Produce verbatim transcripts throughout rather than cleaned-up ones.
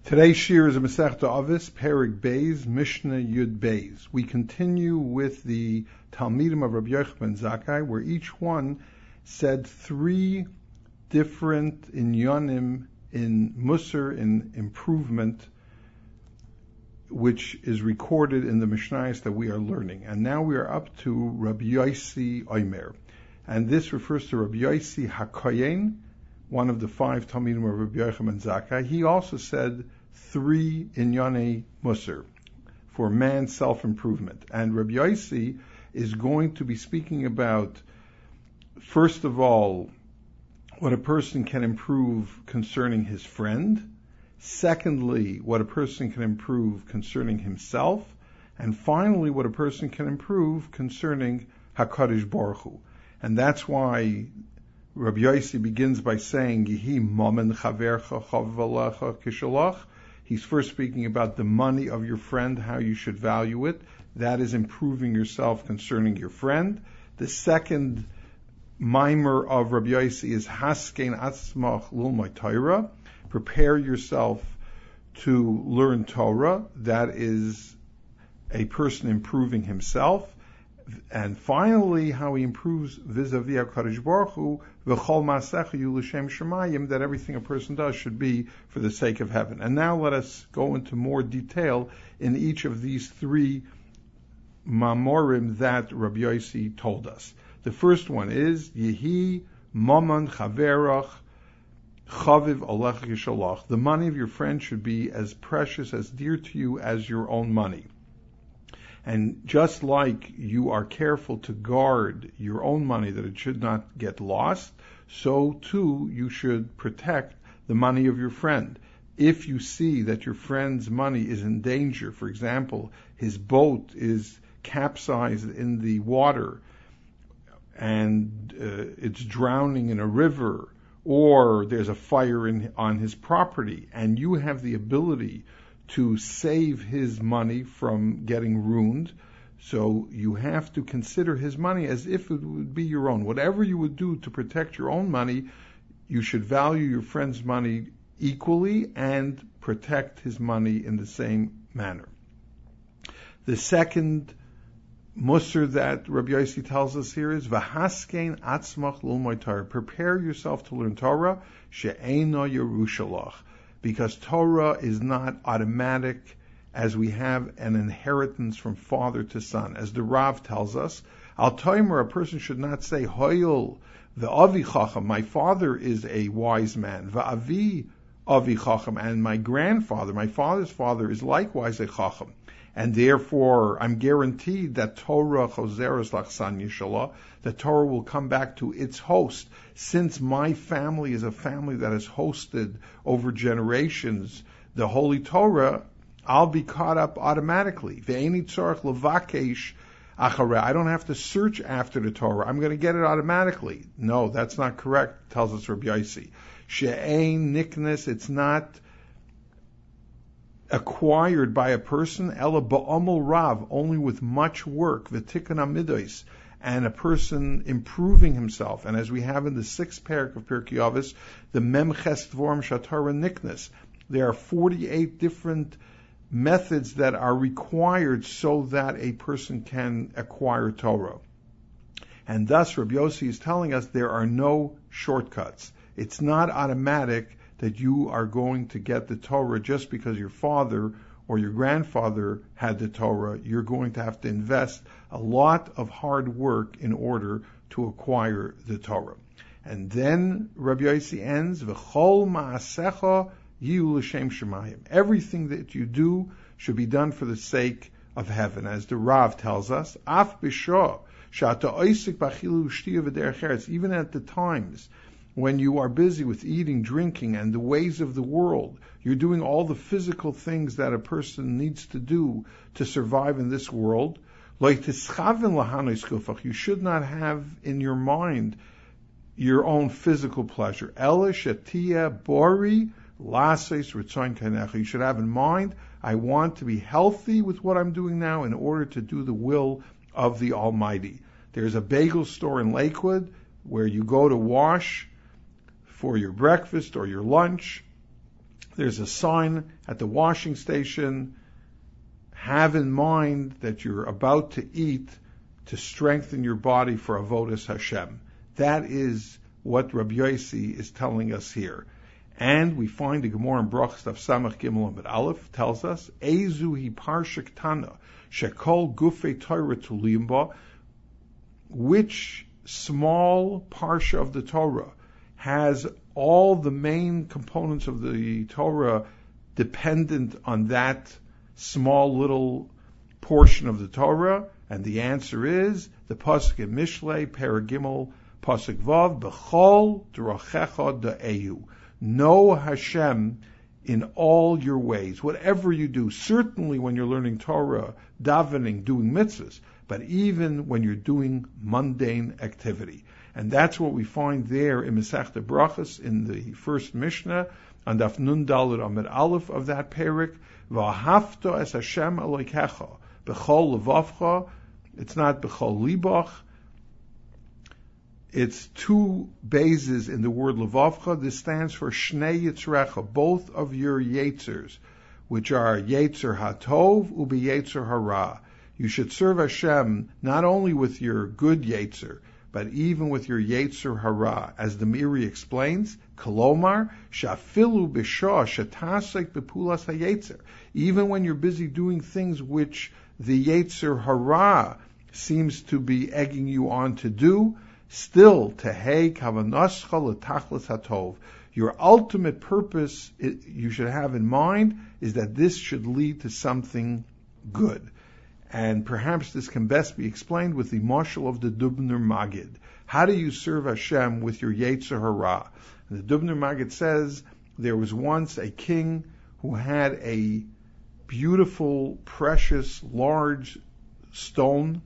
Today's shir is a Masechta Avos, Perek Beis, Mishnah Yud Beis. We continue with the Talmidim of Rabbi Yochanan ben Zakkai, where each one said three different inyanim in Musar, in improvement, which is recorded in the Mishnayos that we are learning. And now we are up to Rabbi Yossi Omer. And this refers to Rabbi Yossi HaKoyen, one of the five Talmidim of Rabbi Yochanan ben Zakkai. He also said three inyane musar for man's self-improvement. And Rabbi Yossi is going to be speaking about, first of all, what a person can improve concerning his friend. Secondly, what a person can improve concerning himself. And finally, what a person can improve concerning HaKadosh Baruch Hu. And that's why Rabbi Yossi begins by saying, Yehi mamen chavercha chavalecha kishalach. He's first speaking about the money of your friend, how you should value it. That is improving yourself concerning your friend. The second mimer of Rabbi Yossi is Haskein atzmach lulmay Torah. Prepare yourself to learn Torah. That is a person improving himself. And finally, how he improves vis-a-vis HaKadosh Baruch Hu, v'chol ma'asecha yu l'shem shemayim, that everything a person does should be for the sake of heaven. And now let us go into more detail in each of these three mamorim that Rabbi Yossi told us. The first one is, Yehi maman chaverach chaviv alech yishalach. The money of your friend should be as precious, as dear to you as your own money. And just like you are careful to guard your own money that it should not get lost, so too you should protect the money of your friend. If you see that your friend's money is in danger, for example, his boat is capsized in the water and uh, it's drowning in a river, or there's a fire in, on his property, and you have the ability to save his money from getting ruined, so you have to consider his money as if it would be your own. Whatever you would do to protect your own money, you should value your friend's money equally and protect his money in the same manner. The second musar that Rabbi Yossi tells us here is V'haskein atzmach lulmay Torah. Prepare yourself to learn Torah, she'eino yerushalach. Because Torah is not automatic, as we have an inheritance from father to son. As the Rav tells us, Al Toimer, a person should not say, Hoyel, the Avi Chacham, my father is a wise man. Va'avi Avi Chacham, and my grandfather, my father's father, is likewise a Chacham. And therefore, I'm guaranteed that Torah choseres lachsan yishalah, that Torah will come back to its host. Since my family is a family that has hosted over generations the Holy Torah, I'll be caught up automatically. Ve'eni tzarech levakesh achareh. I don't have to search after the Torah. I'm going to get it automatically. No, that's not correct, tells us Rabbi Yossi. She'ein niknes, it's not acquired by a person, ela ba'amol rav, only with much work, v'tikkun amidos, and a person improving himself. And as we have in the sixth parak of Pirkei Avos, the memches dvorim shatara niknes, there are forty-eight different methods that are required so that a person can acquire Torah. And thus Rabbi Yossi is telling us there are no shortcuts. It's not automatic that you are going to get the Torah just because your father or your grandfather had the Torah. You're going to have to invest a lot of hard work in order to acquire the Torah. And then Rabbi Yossi ends, V'chol ma'asecha yiu l'shem shemayim. Everything that you do should be done for the sake of heaven. As the Rav tells us, Af b'shah, sha'ata oisik b'achilu u'shtiya v'derech eretz, even at the times when you are busy with eating, drinking, and the ways of the world, you're doing all the physical things that a person needs to do to survive in this world. You should not have in your mind your own physical pleasure. You should have in mind, I want to be healthy with what I'm doing now in order to do the will of the Almighty. There's a bagel store in Lakewood where you go to wash for your breakfast or your lunch. there's a sign at the washing station. Have in mind that you're about to eat to strengthen your body for Avodas Hashem. That is what Rabbi Yossi is telling us here. And we find the Gemara in Brachos Daf Samach Gimel Amud Aleph tells us, Ezu hi parsha ktana shekol gufei Torah tuliyim ba, which small parsha of the Torah has all the main components of the Torah dependent on that small little portion of the Torah? And the answer is the pasuk in Mishlei, Paragimel, pasuk Vav, B'chol drachecha da'ehu. Know Hashem in all your ways, whatever you do. Certainly when you're learning Torah, davening, doing mitzvahs, but even when you're doing mundane activity. And that's what we find there in Masechta Brachos in the first Mishnah, on Daf Nun Daled Amud Aleph of that parak. V'ahavta es Hashem Elokecha b'chol levavcha. It's not b'chol libach. It's two bases in the word levavcha. This stands for Shnei Yitzrecha, both of your Yetzers, which are Yetzer HaTov ubi Yetzer Hara. You should serve Hashem not only with your good Yetzer, but even with your Yetzer Hara. As the Miri explains, Kolomar, shafilu b'shah shetasek b'pulas hayetzer. Even when you're busy doing things which the Yetzer Hara seems to be egging you on to do, still, tehei kavanascha l'tachlis hatov. Your ultimate purpose, it, you should have in mind, is that this should lead to something good. And perhaps this can best be explained with the marshal of the Dubner Magid. How do you serve Hashem with your Yetzer Hara? And the Dubner Magid says there was once a king who had a beautiful, precious, large stone,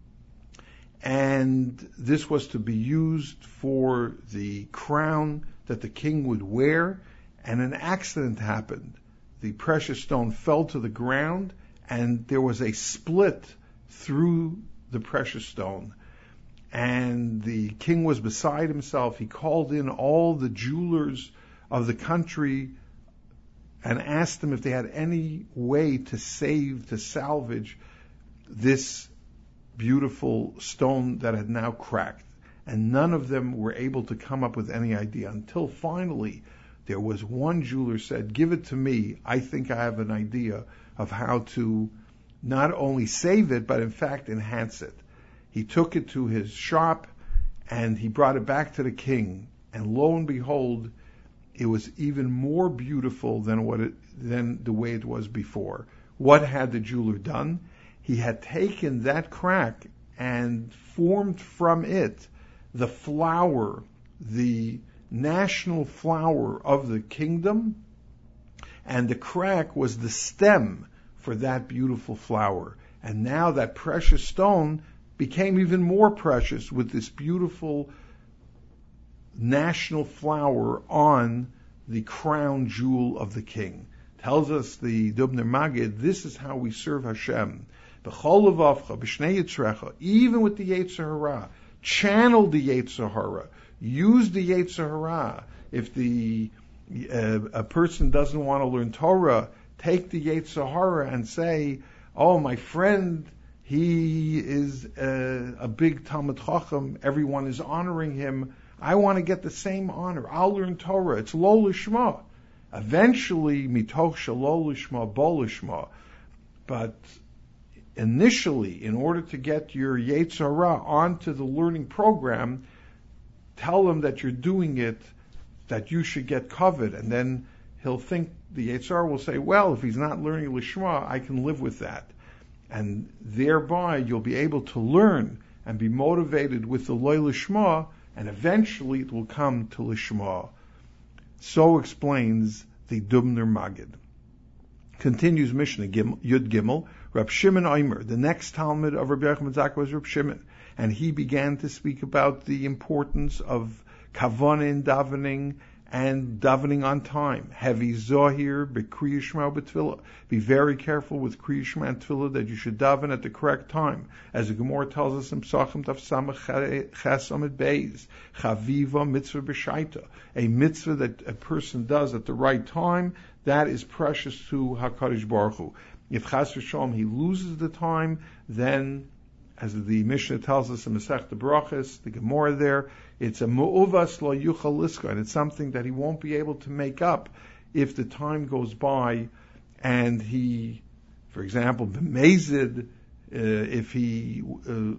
and this was to be used for the crown that the king would wear, and an accident happened. The precious stone fell to the ground, and there was a split through the precious stone. And the king was beside himself. He called in all the jewelers of the country and asked them if they had any way to save, to salvage this beautiful stone that had now cracked. And none of them were able to come up with any idea, until finally there was one jeweler said, give it to me. I think I have an idea of how to not only save it, but in fact enhance it. He took it to his shop and he brought it back to the king. And lo and behold, it was even more beautiful than what it, than the way it was before. What had the jeweler done? He had taken that crack and formed from it the flower, the national flower of the kingdom, and the crack was the stem for that beautiful flower. And now that precious stone became even more precious with this beautiful national flower on the crown jewel of the king. Tells us the Dubner Magid, this is how we serve Hashem. B'chol levavcha, b'shnei yitzrecha, even with the Yetzer Hara. Channel the Yetzer Hara. Use the Yetzer Hara. If the uh, a person doesn't want to learn Torah, take the Yetzer Hara and say, oh, my friend, he is a, a big Talmid Chacham, everyone is honoring him, I want to get the same honor, I'll learn Torah, it's lo lishma. Eventually, mitoch shelo lishma, bo lishma. But initially, in order to get your Yetzer Hara onto the learning program, tell him that you're doing it, that you should get covered, and then he'll think, the Yetzer Hara will say, well, if he's not learning Lishma, I can live with that. And thereby you'll be able to learn and be motivated with the Lo Lishma, and eventually it will come to Lishma. So explains the Dubner Magid. Continues Mishnah Gimel, Yud Gimel, Rab Shimon Omer, the next Talmud of Rabbi Yochanan ben Zakkai was Rab Shimon, and he began to speak about the importance of kavanah in davening and davening on time. Heavy zohir b'kriya shema b'tefillah. Be very careful with kriya shema and tefillah that you should daven at the correct time. As the Gemara tells us in Psachim Taf Samach Ches Amid Beis, Chaviva mitzvah b'shaita. A mitzvah that a person does at the right time, that is precious to HaKadosh Baruch Hu. If Chas v'Shalom he loses the time, then, as the Mishnah tells us in Masech the Brachas, the Gemara there, it's a mu'uvas lo yuchal liska, and it's something that he won't be able to make up if the time goes by and he, for example, b'mezid, uh, if he uh,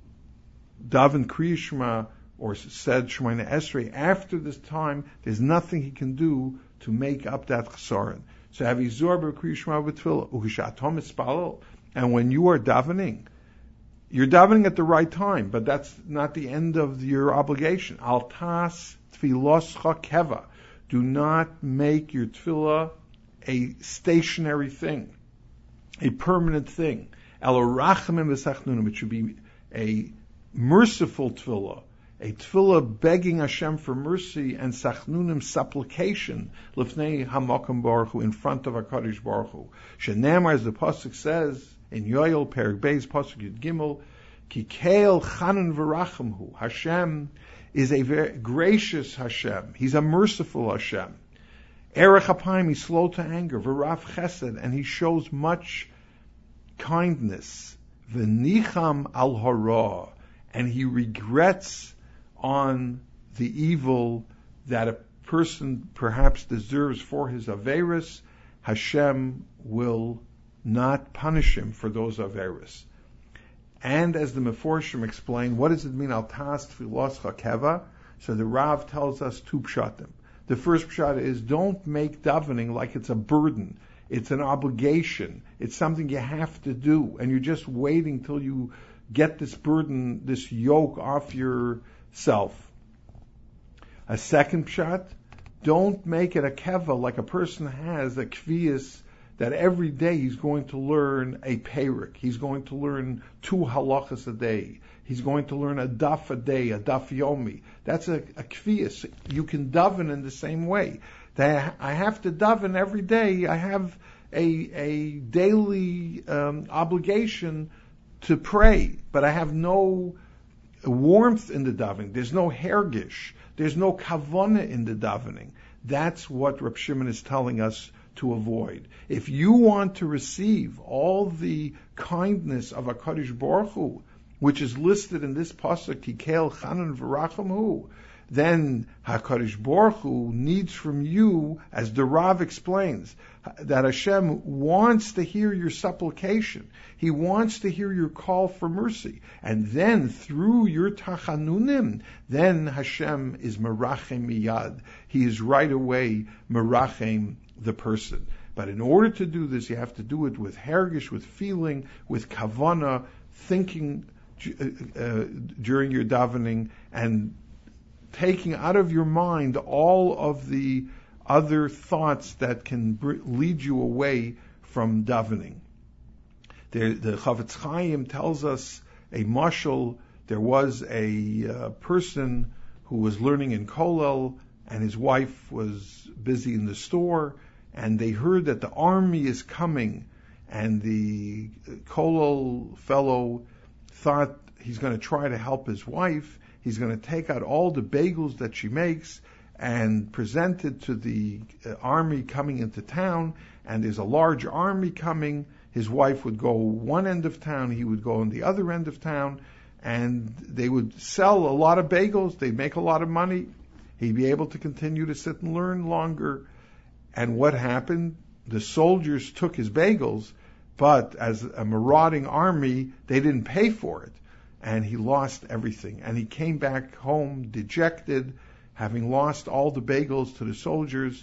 daven Kriya Shema or said Shemoneh Esrei after this time, there's nothing he can do to make up that chesaron. So have Yizor b'Kriya Shema b'Tefillah u'Hishatom Ispalel, and when you are davening, you're davening at the right time, but that's not the end of your obligation. Al tas tefiloscha keva. Do not make your tefillah a stationary thing, a permanent thing. El rachamim v'sachnunim. It should be a merciful tefillah, a tefillah begging Hashem for mercy and sachnunim supplication lifnei hamakom baruch hu, in front of HaKadosh Baruch Hu. Shenamar, as the pasuk says in Yoel Perek Beis pasuk Yud Gimel, Ki keil chanan v'rachamhu. Hashem is a very gracious Hashem. He's a merciful Hashem. Erech apayim, he's slow to anger. V'raf chesed, and he shows much kindness. V'nicham al hara, and he regrets on the evil that a person perhaps deserves for his averis. Hashem will not punish him for those averis. And as the Meforshim explain, what does it mean, al tas tefiloscha keva? So the Rav tells us two pshatim. The first pshat is, don't make davening like it's a burden. It's an obligation. It's something you have to do, and you're just waiting till you get this burden, this yoke off yourself. A second pshat, don't make it a keva like a person has a kviyas, that every day he's going to learn a perik. He's going to learn two halachas a day. He's going to learn a daf a day, a daf yomi. That's a, a kviyas. You can daven in the same way. That I have to daven every day. I have a, a daily um, obligation to pray, but I have no warmth in the davening. There's no hergish. There's no kavana in the davening. That's what Reb Shimon is telling us to avoid. If you want to receive all the kindness of HaKadosh Baruch Hu, which is listed in this pasuk, Tikel Chanan V'Rachamhu, then HaKadosh Baruch Hu needs from you, as the Rav explains, that Hashem wants to hear your supplication. He wants to hear your call for mercy. And then through your tachanunim, then Hashem is merachem miyad. He is right away merachem the person. But in order to do this, you have to do it with hergish, with feeling, with kavana, thinking uh, during your davening, and taking out of your mind all of the other thoughts that can br- lead you away from davening. The, the Chavetz Chaim tells us a mashal. There was a uh, person who was learning in Kollel, and his wife was busy in the store, and they heard that the army is coming, and the Kollel fellow thought he's going to try to help his wife. He's going to take out all the bagels that she makes and present it to the uh, army coming into town, and there's a large army coming. His wife would go one end of town, he would go on the other end of town, and they would sell a lot of bagels, they'd make a lot of money, he'd be able to continue to sit and learn longer. And what happened? The soldiers took his bagels, but as a marauding army, they didn't pay for it. And he lost everything. And he came back home dejected, having lost all the bagels to the soldiers.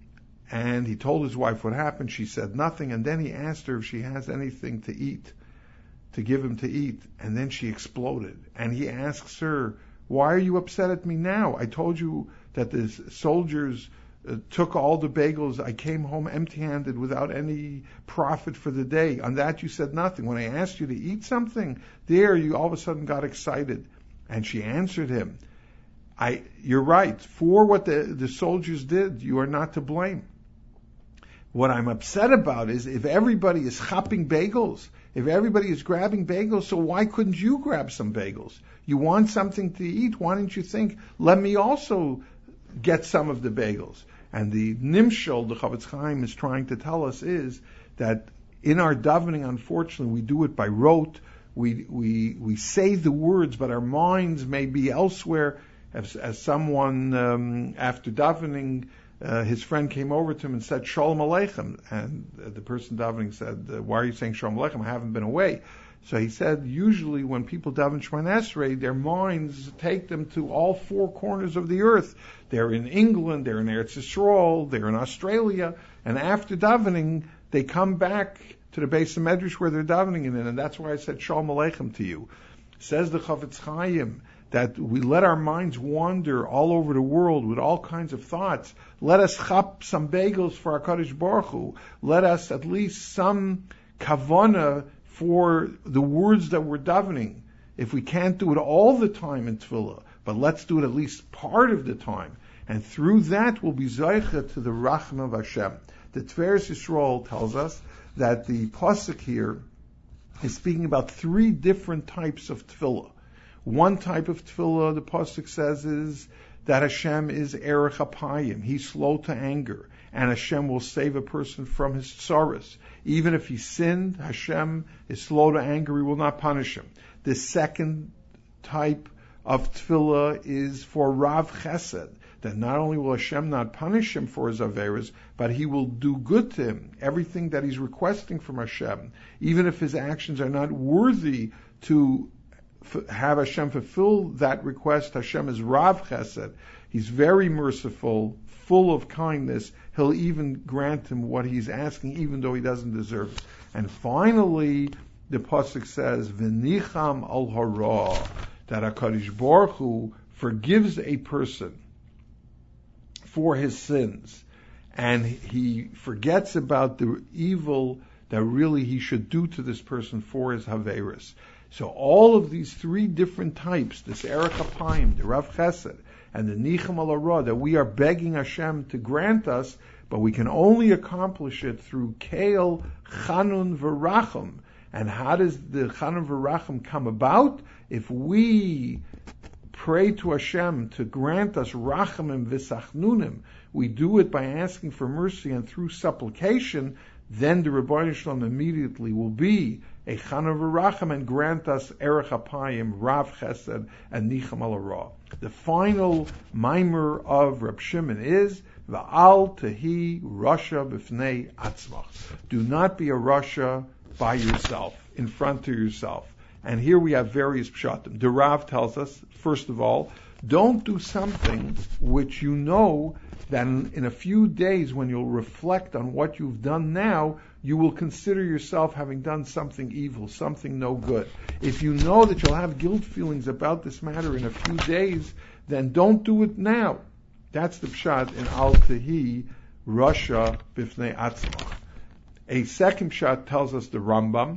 And he told his wife what happened. She said nothing. And then he asked her if she has anything to eat, to give him to eat. And then she exploded. And he asks her, why are you upset at me now? I told you that the soldiers uh, took all the bagels. I came home empty-handed without any profit for the day. On that you said nothing. When I asked you to eat something, there you all of a sudden got excited. And she answered him, I, you're right. For what the, the soldiers did, you are not to blame. What I'm upset about is if everybody is chopping bagels, if everybody is grabbing bagels, so why couldn't you grab some bagels? You want something to eat, why don't you think, let me also get some of the bagels? And the nimshal, the Chavetz Chaim is trying to tell us is that in our davening, unfortunately, we do it by rote. We we we say the words, but our minds may be elsewhere. As, as someone um, after davening, uh, his friend came over to him and said Shalom Aleichem, and uh, the person davening said, uh, "Why are you saying Shalom Aleichem? I haven't been away." So he said, usually when people daven Shemona Esrei, their minds take them to all four corners of the earth. They're in England, they're in Eretz Yisrael, they're in Australia, and after davening, they come back to the Beis Medrash where they're davening in, and that's why I said Shalom Aleichem to you. Says the Chavetz Chaim that we let our minds wander all over the world with all kinds of thoughts. Let us chop some bagels for HaKadosh Baruch Hu. Let us at least some kavana for the words that we're davening. If we can't do it all the time in Tefillah, but let's do it at least part of the time. And through that we'll be Zaycha to the Rachma of Hashem. The Tiferes Yisrael tells us that the Pasuk here is speaking about three different types of Tefillah. One type of Tefillah, the Pasuk says, is that Hashem is Erech Apayim. He's slow to anger. And Hashem will save a person from his tsaros. Even if he sinned, Hashem is slow to anger, he will not punish him. The second type of tefillah is for Rav Chesed, that not only will Hashem not punish him for his averas, but he will do good to him. Everything that he's requesting from Hashem, even if his actions are not worthy to f- have Hashem fulfill that request, Hashem is Rav Chesed. He's very merciful, full of kindness. He'll even grant him what he's asking, even though he doesn't deserve it. And finally, the pasuk says, "V'nicham al hara," that HaKadosh Baruch Hu forgives a person for his sins, and he forgets about the evil that really he should do to this person for his haveris. So all of these three different types, this Erech Apayim, the Rav Chesed, and the Nicham al hara, that we are begging Hashem to grant us, but we can only accomplish it through Keil, Chanun, V'Racham. And how does the Chanun V'Racham come about? If we pray to Hashem to grant us Rachamim V'Sachnunim, we do it by asking for mercy and through supplication, then the Rebbeinu Shalom immediately will be a Chanun V'Racham and grant us Erech Apayim, Rav Chesed, and Nicham al hara. The final mimer of Reb Shimon is Va'al Tehi Rasha B'fnei Atzmach. Do not be a Rasha by yourself, in front of yourself. And here we have various pshatim. The Rav tells us, first of all, don't do something which you know that in, in a few days when you'll reflect on what you've done now, you will consider yourself having done something evil, something no good. If you know that you'll have guilt feelings about this matter in a few days, then don't do it now. That's the pshat in Al Tehi Rasha B'fnei Atzmach. A second pshat tells us, the Rambam,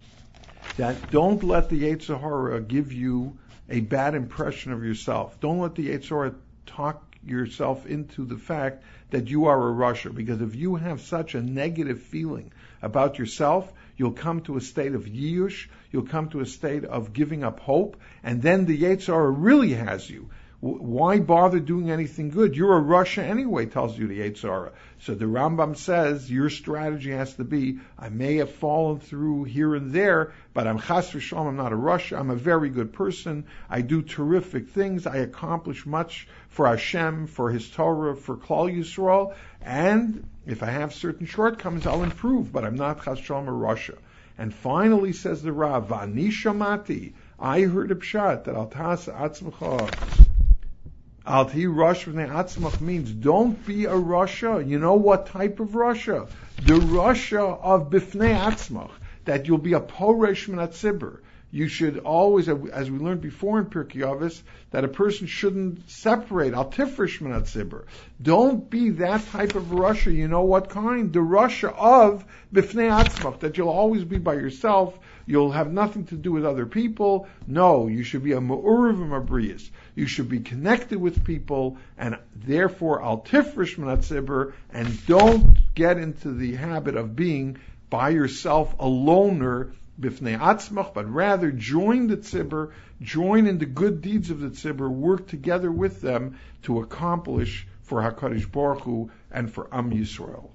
that don't let the Yetzer Hara give you a bad impression of yourself. Don't let the Yetzer Hara talk yourself into the fact that you are a Rasha, because if you have such a negative feeling about yourself, you'll come to a state of Yiyush, you'll come to a state of giving up hope, and then the Yetzer Hara really has you. Why bother doing anything good? You're a Rasha anyway, tells you the Yetzer Hara. So the Rambam says your strategy has to be, I may have fallen through here and there, but I'm Chas v'Shalom, I'm not a Rasha, I'm a very good person, I do terrific things, I accomplish much for Hashem, for His Torah, for Klal Yisrael, and if I have certain shortcomings, I'll improve, but I'm not Chas v'Shalom a Rasha. And finally says the Rav, V'ani shamati, I heard a pshat that al tas atzmacha, Al Tehi Rasha B'fnei Atzmach means don't be a Rasha. You know what type of Rasha? The Rasha of B'fnei Atzmach, that you'll be a Poresh Min HaTzibur. You should always, as we learned before in Pirkei Avos, that a person shouldn't separate. Al tifresh min hatzibur. Don't be that type of Russia. You know what kind? The Russia of bifnei atzmach, that you'll always be by yourself. You'll have nothing to do with other people. No, you should be a ma'urev mabriyas. You should be connected with people, and therefore al tifresh min hatzibur, and don't get into the habit of being by yourself, a loner, bifnei atzmach, but rather join the tzibur, join in the good deeds of the tzibur, work together with them to accomplish for HaKadosh Baruch Hu and for Am Yisrael.